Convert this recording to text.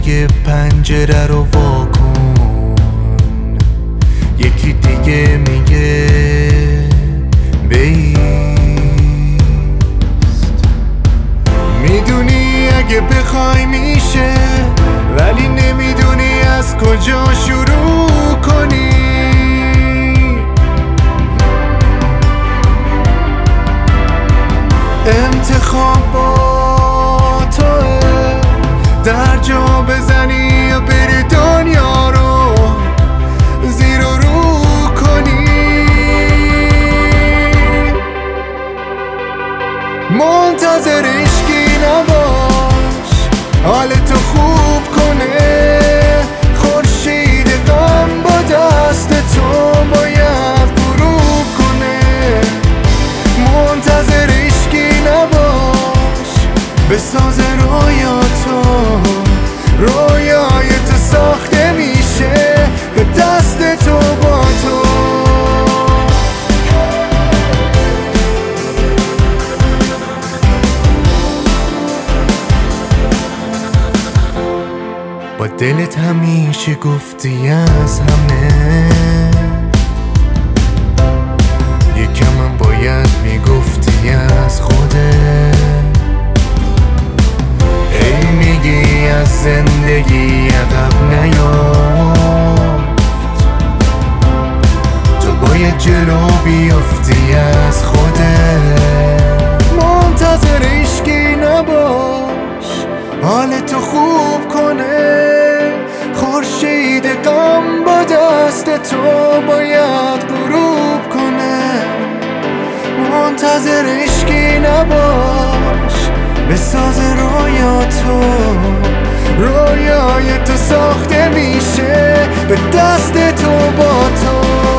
دیگه پنجره رو واکن. یکی دیگه میگه بیست. میدونی اگه بخوای میشه، ولی نمیدونی از کجا شروع کنی. انتخاب با توه، در جا بزنی یا بری دنیا رو زیر و رو کنی. منتظر عشقی نباش حالتو خوب کنه. خورشید غم با دست تو باید غروب کنه. منتظر عشقی نباش بساز رویاتو، رویای تو ساخته میشه به دست تو با تو. با دلت همیشه گفتی از همه، یکم هم باید میگفتی از خودت. ای میگی از زندگی عقب نیافت، تو باید جلو بیافتی از خودت. منتظر عشقی نباش حالتو خوب کنه. خورشید غم با دست تو باید غروب کنه. منتظر عشقی نباش بساز رویاتو، رویای تو ساخته میشه به دست تو با تو.